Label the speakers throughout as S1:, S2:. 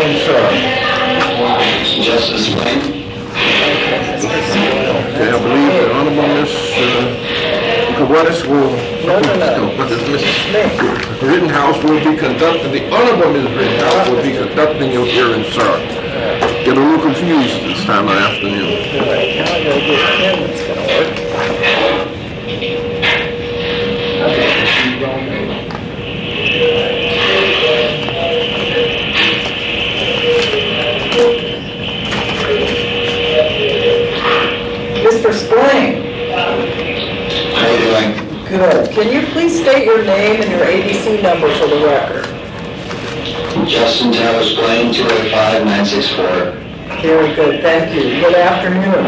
S1: name, sir?
S2: Justice Blaine.
S1: Okay, I believe the Honorable Miss Kawatis will... Rittenhouse will be conducting, the Honorable Ms. Rittenhouse will be conducting your hearing, sir. Get a little confused this time of afternoon.
S3: Now I gotta get a pen that's gonna work. Mr. Spillane.
S2: How are you doing?
S3: Good. Can you please state your name and your ABC number for the record?
S2: Justin Taylor Blaine, 285-964.
S3: Very good, thank you. Good afternoon.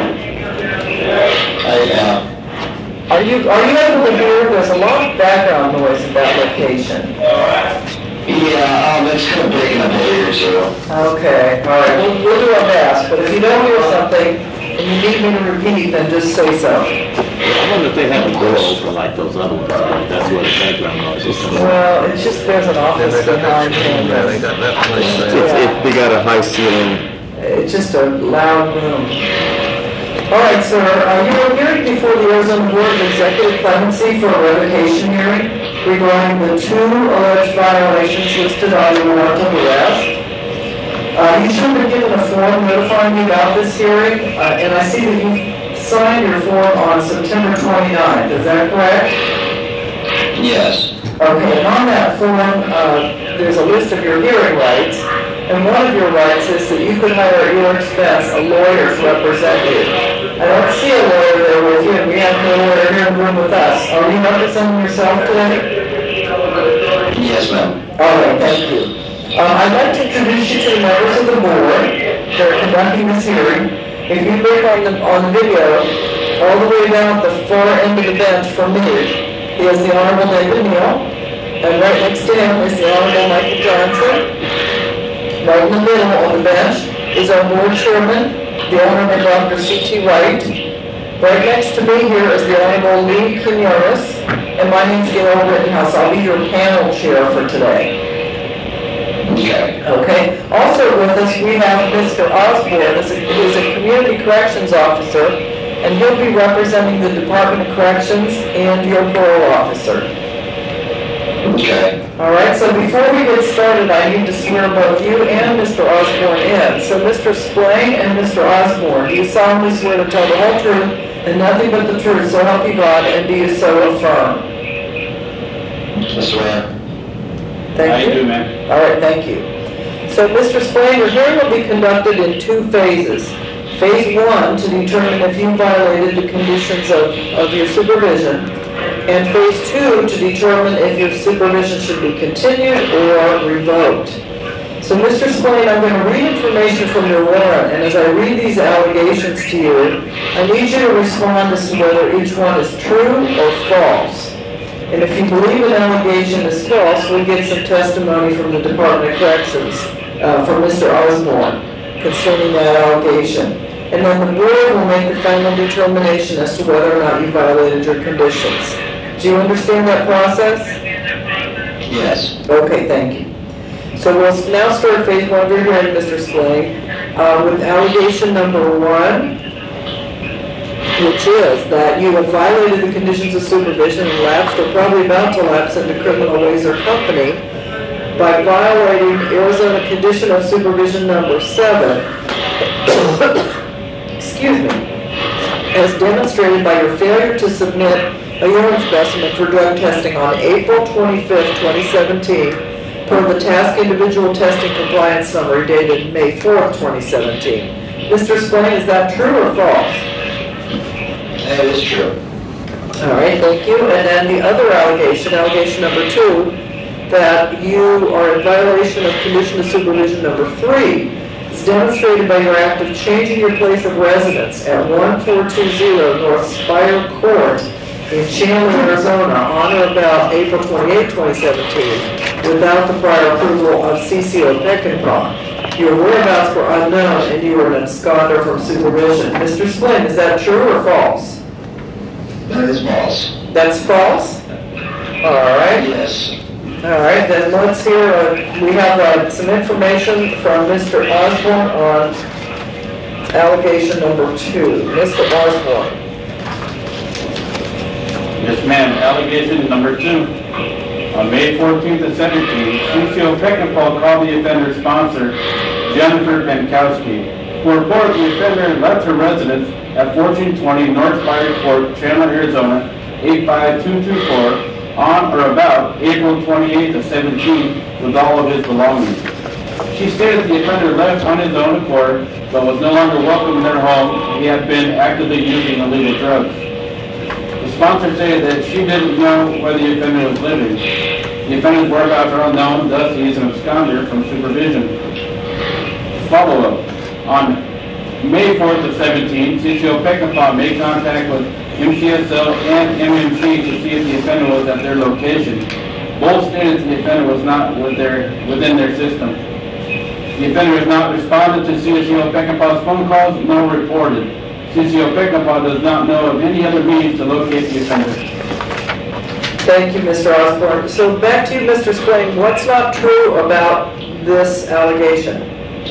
S3: Are you able to hear? There's a lot of background noise at that location.
S2: Yeah, it's kind of breaking up a little or so.
S3: Okay, all right, we'll do our best, but if you don't hear something and you need me to repeat, then just say so.
S4: I wonder if they have a door open like those other ones. That's where the background noise is coming from.
S3: Well, it's just there's an office behind him.
S1: Yeah, they got that place there.
S4: They got a high ceiling.
S3: It's just a loud room. All right, sir, you were hearing before the Arizona Board of Executive Clemency for a revocation hearing regarding the 2 alleged violations listed on your warrant of arrest. You should have been given a form notifying me about this hearing, and I see that you signed your form on September 29th. Is that correct?
S2: Yes.
S3: Okay, and on that form, there's a list of your hearing rights, and one of your rights is that you could hire at your expense a lawyer to represent you. I don't see a lawyer there with you, and we have no lawyer here in the room with us. Are you representing yourself today?
S2: Yes, ma'am.
S3: All right, thank you. I'd like to introduce you to the members of the board that are conducting this hearing. If you look on the video, all the way down at the far end of the bench from me, is the Honorable David Neal, and right next to him is the Honorable Michael Johnson. Right in the middle of the bench is our board chairman, the Honorable Dr. C.T. Wright. Right next to me here is the Honorable Lee Quinones, and my name's Gail Rittenhouse. I'll be your panel chair for today. Okay. Also with us, we have Mr. Osborne, who's a community corrections officer, and he'll be representing the Department of Corrections and your parole officer.
S2: Okay.
S3: All right, so before we get started, I need to swear both you and Mr. Osborne in. So Mr. Spillane and Mr. Osborne, do you solemnly swear to tell the whole truth and nothing but the truth, so help you God, and do you so affirm?
S2: I swear.
S3: Thank you.
S4: do, ma'am.
S3: All right, thank you. So, Mr. Spillane, your hearing will be conducted in 2 phases. Phase 1, to determine if you violated the conditions of your supervision, and Phase 2, to determine if your supervision should be continued or revoked. So, Mr. Spillane, I'm going to read information from your warrant, and as I read these allegations to you, I need you to respond as to whether each one is true or false. And if you believe an allegation is false, we'll get some testimony from the Department of Corrections, from Mr. Osborne, concerning that allegation. And then the board will make the final determination as to whether or not you violated your conditions. Do you understand that process?
S2: Yes.
S3: Okay, thank you. So we'll now start phase 1 of your hearing, Mr. Spillane, with allegation number 1, which is that you have violated the conditions of supervision and lapsed or probably about to lapse into criminal ways or company by violating Arizona Condition of Supervision number 7, excuse me, as demonstrated by your failure to submit a urine specimen for drug testing on April 25th, 2017, per the task individual testing compliance summary dated May 4th, 2017. Mr. Spillane, is that true or false?
S2: That is true.
S3: All right, thank you. And then the other allegation, allegation number 2, that you are in violation of condition of supervision number 3, is demonstrated by your act of changing your place of residence at 1420 North Spire Court in Chandler, Arizona, on or about April 28, 2017, without the prior approval of CCO Peckinpah. Your whereabouts were unknown, and you were an absconder from supervision. Mr. Spillane, is that true or false?
S2: That is false.
S3: That's false? All right.
S2: Yes.
S3: All right, then let's hear, we have some information from Mr. Osborne on allegation number 2. Mr. Osborne.
S5: Yes, ma'am. Allegation number 2. On May 14th and 17th, CCO Peckinpah called the offender's sponsor, Jennifer Pankowski, who reported the offender left her residence at 1420 North Fire Court, Chandler, Arizona, 85224, on or about April 28th of 17 with all of his belongings. She stated the offender left on his own accord, but was no longer welcome in their home. He had been actively using illegal drugs. The sponsor said that she didn't know where the offender was living. The offender's whereabouts are unknown, thus he is an absconder from supervision. Follow-up. On May 4th of 17, CCO Peckinpah made contact with MCSO and MMC to see if the offender was at their location. Both stated the offender was not within their system. The offender has not responded to CCO Peckinpah's phone calls, nor reported. CCO Peckinpah does not know of any other means to locate the offender.
S3: Thank you, Mr. Osborne. So back to you, Mr. Splain. What's not true about this allegation?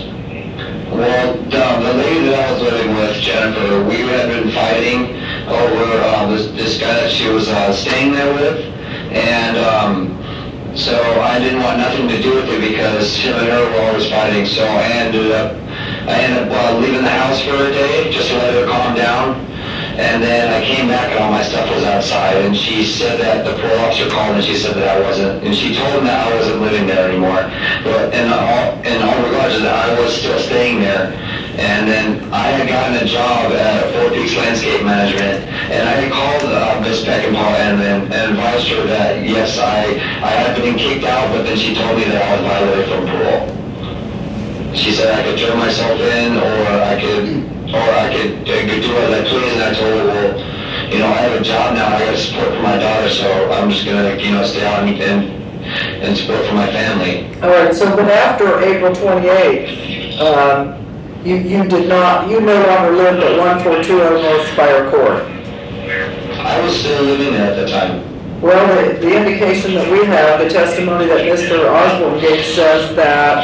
S2: Well, the lady that I was living with, Jennifer, we had been fighting over this guy that she was staying there with, and so I didn't want nothing to do with it because him and her were always fighting. So I ended up leaving the house for a day just to let her calm down. And then I came back and all my stuff was outside, and she said that the parole officer called and she said that I wasn't, and she told him that I wasn't living there anymore. But in all regards to that, I was still staying there. And then I had gotten a job at Four Peaks Landscape Management, and I had called Miss Peckinpah and advised her that yes, I had been kicked out, but then she told me that I was violated from parole. She said I could turn myself in, or I could do as I please, and I told her, well, I have a job now, I got support for my daughter, so I'm just gonna, stay out and support for my family.
S3: All right, so but after April 28th, you no longer lived at 1420 North Spire Court.
S2: I was still living there at the time.
S3: Well, the indication that we have, the testimony that Mr. Osborne gave says that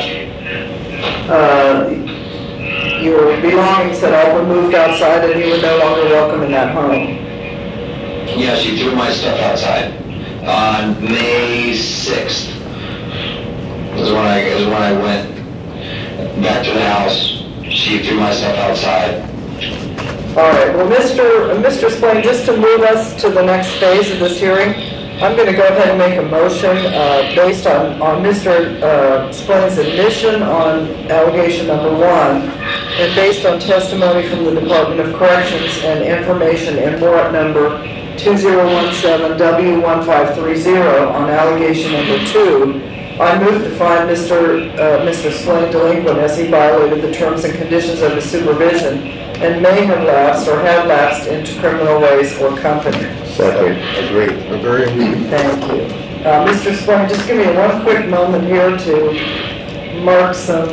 S3: your belongings had all been moved outside and you were no longer welcome in that home.
S2: Yeah, she threw my stuff outside on May 6th. Is when I went back to the house. She threw my stuff outside.
S3: All right. Well, Mr. Splain, just to move us to the next phase of this hearing, I'm going to go ahead and make a motion based on Mr. Splain's admission on allegation number 1, and based on testimony from the Department of Corrections and information in warrant number 2017 W1530 on allegation number 2. I move to find Mr. Splain delinquent as he violated the terms and conditions of his supervision and may have lapsed or had lapsed into criminal ways or company.
S1: Second. Agree.
S3: Thank you. Mr. Splain, just give me one quick moment here to mark some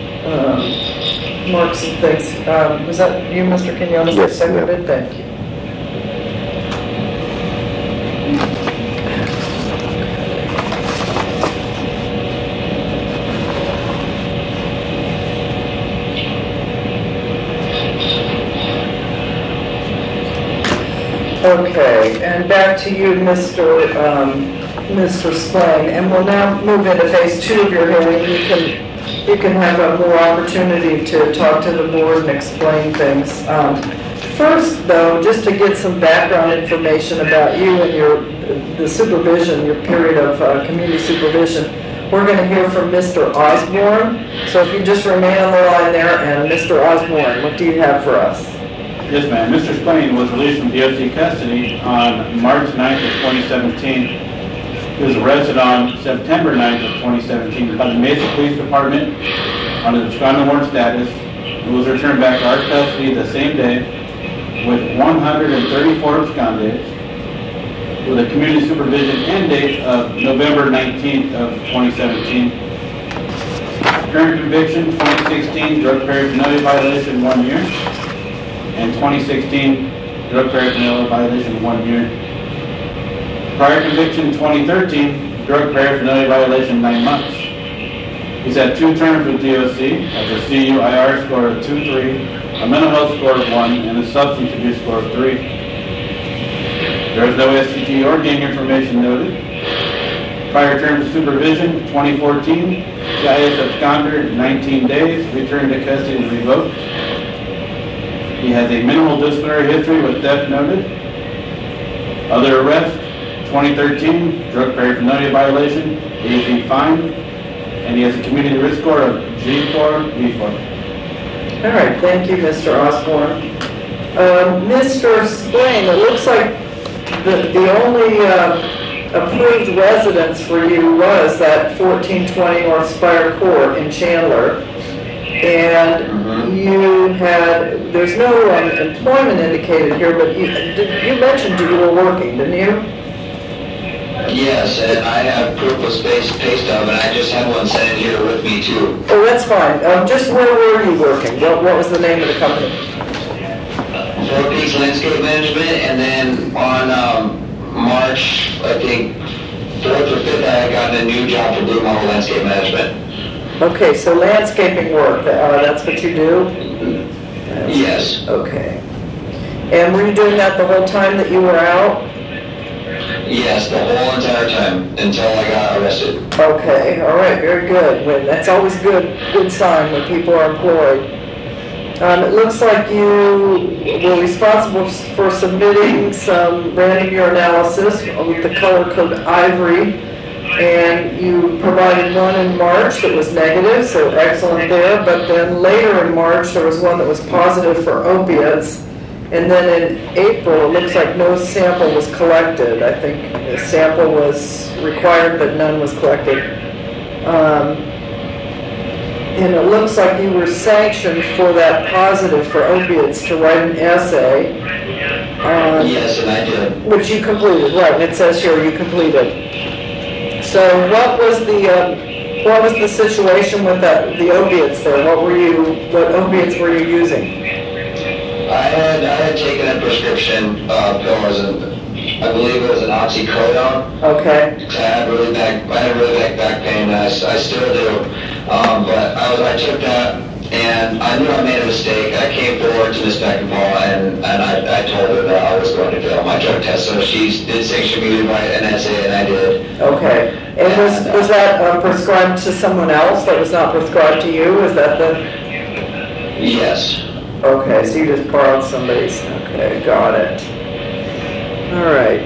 S3: things. Was that you, Mr. Quinones?
S1: Yes,
S3: seconded? Thank you. Okay, and back to you, Mr. Splain, and we'll now move into phase 2 of your hearing. You can have a more opportunity to talk to the board and explain things. First, though, just to get some background information about you and the supervision, your period of community supervision, we're going to hear from Mr. Osborne. So if you just remain on the line there, and Mr. Osborne, what do you have for us?
S5: Yes, ma'am. Mr. Splain was released from DOC custody on March 9th of 2017. He was arrested on September 9th of 2017 by the Mesa Police Department under the absconder warrant status. He was returned back to our custody the same day with 134 abscondes with a community supervision end date of November 19th of 2017. Current conviction, 2016 drug paraphernalia violation, 1 year. And 2016 drug paraphernalia violation, 1 year. Prior conviction, 2013 drug paraphernalia violation, 9 months. He's had 2 terms with DOC, has a CUIR score of 2.3, a mental health score of 1, and a substance abuse score of 3. There is no STT or gang information noted. Prior terms of supervision, 2014, CIS absconder, 19 days, returned to custody and revoked. He has a minimal disciplinary history with theft noted. Other arrest, 2013, drug paraphernalia violation, AZ fine, and he has a community risk score of G4, B4.
S3: All right, thank you, Mr. Osborne. Mr. Splain, it looks like the only approved residence for you was that 1420 North Spire Court in Chandler. And you had, there's no employment indicated here, but you mentioned you were working, didn't you?
S2: Yes, and I have proof of pay stub, and I just had one sent in here with me too.
S3: Oh, that's fine. Just where were you working? What was the name of the company?
S2: Four Peaks Landscape Management, and then on March, I think, 4th or 5th, I got a new job for Blue Model Landscape Management.
S3: Okay, so landscaping work, that's what you do?
S2: Yes.
S3: Okay. And were you doing that the whole time that you were out?
S2: Yes, the whole entire time, until I got arrested.
S3: Okay, all right, very good. That's always good sign when people are employed. It looks like you were responsible for submitting some random urinalysis with the color code Ivory, and you provided one in March that was negative, so excellent there. But then later in March, there was one that was positive for opiates. And then in April, it looks like no sample was collected. I think a sample was required, but none was collected. And it looks like you were sanctioned for that positive for opiates to write an essay.
S2: Yes, and I did.
S3: Which you completed, right? And it says here you completed. So what was the situation with the opiates there? What opiates were you using?
S2: I had taken a prescription pill, I believe it was an oxycodone.
S3: Okay.
S2: I had really bad back pain. I still do. But I took that, and I knew I made a mistake. I came forward to Ms. Beckenpaul, and I told her that I was going to fail my drug test. So she did sanction me to write an essay, and I did.
S3: Okay. And was that prescribed to someone else that was not prescribed to you? Is that the...
S2: Yes.
S3: Okay, so you just borrowed somebody's. Okay, got it. All right.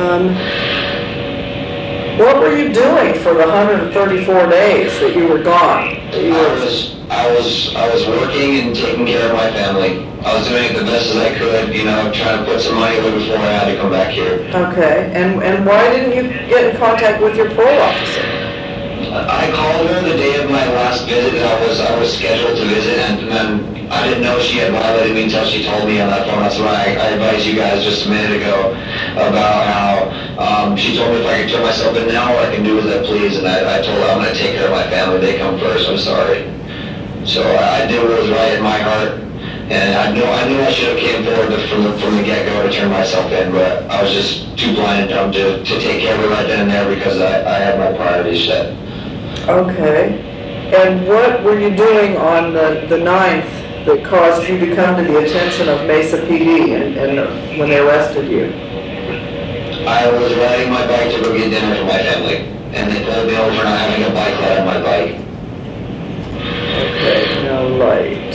S3: What were you doing for the 134 days that you were gone?
S2: I was working and taking care of my family. I was doing it the best as I could, trying to put some money away before I had to come back here.
S3: Okay, and why didn't you get in contact with your parole officer?
S2: I called her the day of my last visit. I was scheduled to visit, and then I didn't know she had violated me until she told me on that phone. That's why I advised you guys just a minute ago about how she told me if I could turn myself in now, I can do as I please, and I told her I'm going to take care of my family. They come first. I'm sorry. So I did what was right in my heart, and I knew I should have came forward from the get-go to turn myself in, but I was just too blind and dumb to take care of it right then and there because I had my priorities set.
S3: Okay. And what were you doing on the 9th that caused you to come to the attention of Mesa PD and when they arrested you?
S2: I was riding my bike to go get dinner for my family, and they pulled me over for not having a bike light on my bike.
S3: Okay, no light.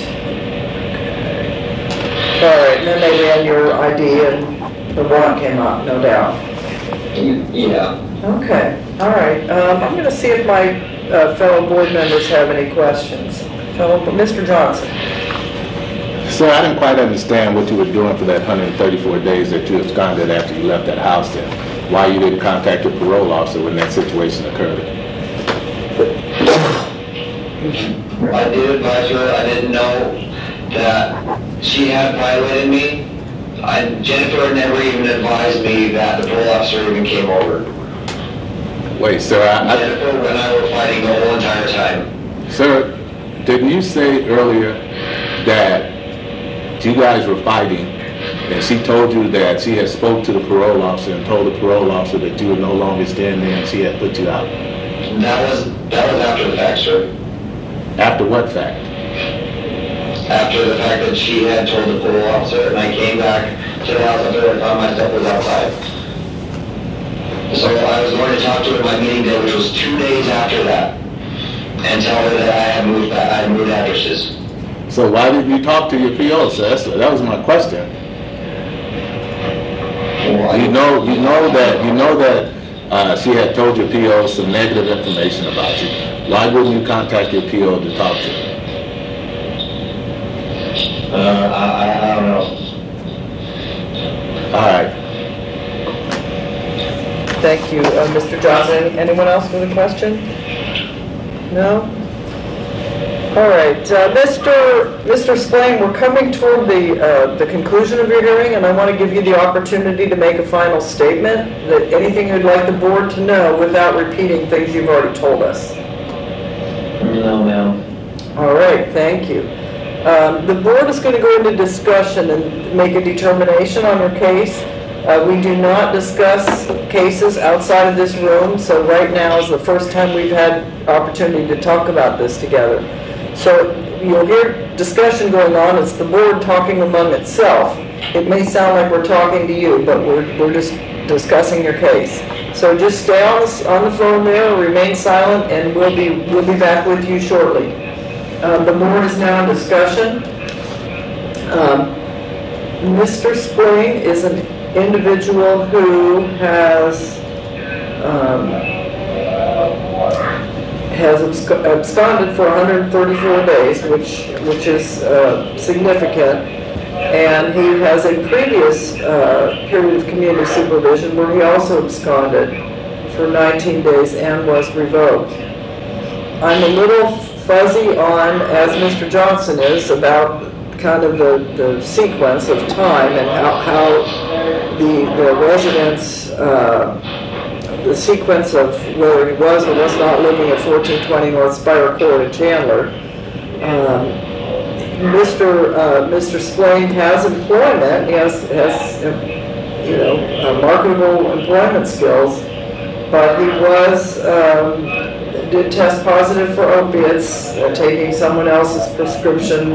S3: Okay. All right, and then they ran your ID and the warrant came up, no doubt.
S2: Yeah.
S3: Okay, all right. I'm going to see if my fellow board members have any questions. Mr. Johnson.
S6: Sir, I didn't quite understand what you were doing for that 134 days that you absconded after you left that house there. Why you didn't contact your parole officer when that situation occurred.
S2: I did advise her. I didn't know that she had violated me. Jennifer never even advised me that the parole officer even came over.
S6: Wait, sir,
S2: Jennifer and I were fighting the whole entire time.
S6: Sir, didn't you say earlier that you guys were fighting and she told you that she had spoke to the parole officer and told the parole officer that you were no longer staying there and she had put you out?
S2: That was after the fact, sir.
S6: After what fact?
S2: After the fact that she had told the parole officer, and I came back to the house after I found my stuff was outside. So I was going to talk to her at my meeting day, which was 2 days after that, and tell her that I had moved back, I had moved addresses.
S6: So why did you talk to your PO, sir? That was my question.
S2: Well,
S6: You know that she had told your PO some negative information about you. Why wouldn't you contact your PO to talk to her?
S2: I don't know.
S6: All right.
S3: Thank you, Mr. Johnson. Anyone else with a question? No? All right, Mr. Splain, we're coming toward the conclusion of your hearing, and I want to give you the opportunity to make a final statement, that anything you'd like the board to know without repeating things you've already told us.
S2: No, ma'am.
S3: All right, thank you. The board is going to go into discussion and make a determination on your case. We do not discuss cases outside of this room, so right now is the first time we've had opportunity to talk about this together. So you'll hear discussion going on. It's the board talking among itself. It may sound like we're talking to you, but we're just discussing your case. So just stay on the phone there, remain silent, and we'll be back with you shortly. The board is now in discussion. Mr. Splain is an individual who has absconded for 134 days, which is significant, and he has a previous period of community supervision where he also absconded for 19 days and was revoked. I'm a little fuzzy on, as Mr. Johnson is, about kind of the sequence of time and how the residents, the sequence of whether he was or was not living at 1420 North Spire Court in Chandler. Mr. Splain has employment. He has marketable employment skills, but he did test positive for opiates, taking someone else's prescription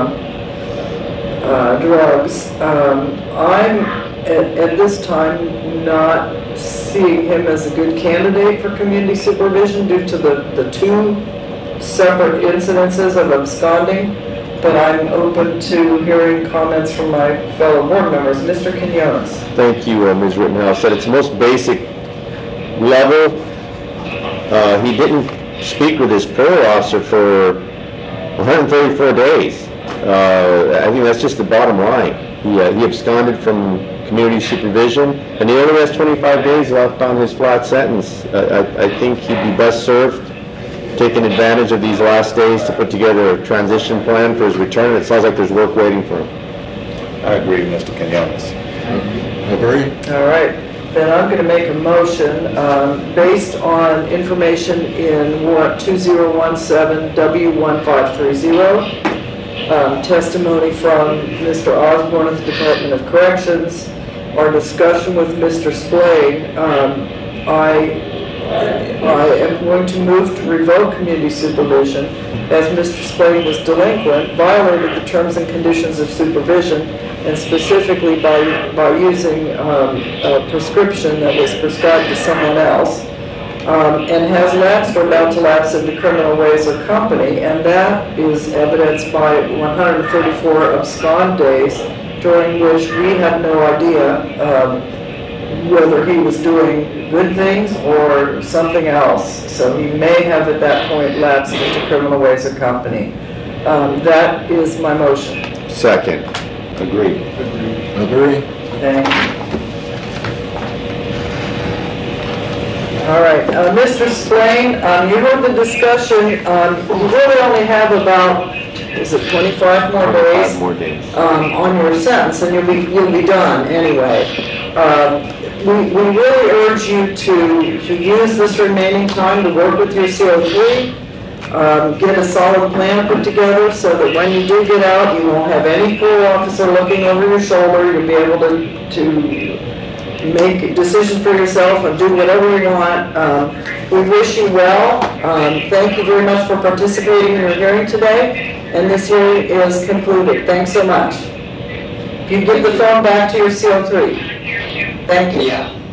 S3: drugs. I'm at this time not seeing him as a good candidate for community supervision due to the two separate incidences of absconding, but I'm open to hearing comments from my fellow board members. Mr. Quinones.
S7: Thank you, Ms. Rittenhouse. At its most basic level, he didn't speak with his parole officer for 134 days. I think that's just the bottom line. He absconded from community supervision, and he only has 25 days left on his flat sentence. I think he'd be best served taking advantage of these last days to put together a transition plan for his return. It sounds like there's work waiting for him.
S6: I agree, Mr. Quinones.
S1: Agree?
S3: All right. Then I'm going to make a motion based on information in warrant 2017 W1530, testimony from Mr. Osborne of the Department of Corrections, our discussion with Mr. Splain. I am going to move to revoke community supervision as Mr. Splain was delinquent, violated the terms and conditions of supervision, and specifically by using a prescription that was prescribed to someone else, and has lapsed or about to lapse into criminal ways or company, and that is evidenced by 134 abscond days during which we have no idea whether he was doing good things or something else. So he may have at that point lapsed into criminal ways or company. That is my motion.
S7: Second.
S6: Agree.
S1: Agree?
S3: Thank you. All right, Mr. Splain, you heard the discussion. You really only have about, is it 25 more days?
S7: 5 more days.
S3: On your sentence, and you'll be done anyway. We really urge you to use this remaining time to work with your CO3 get a solid plan put together so that when you do get out, you won't have any parole officer looking over your shoulder. You'll be able to make decisions for yourself and do whatever you want. We wish you well. Thank you very much for participating in your hearing today. And this hearing is concluded. Thanks so much. You give the phone back to your CO3. Thank you.
S2: Yeah.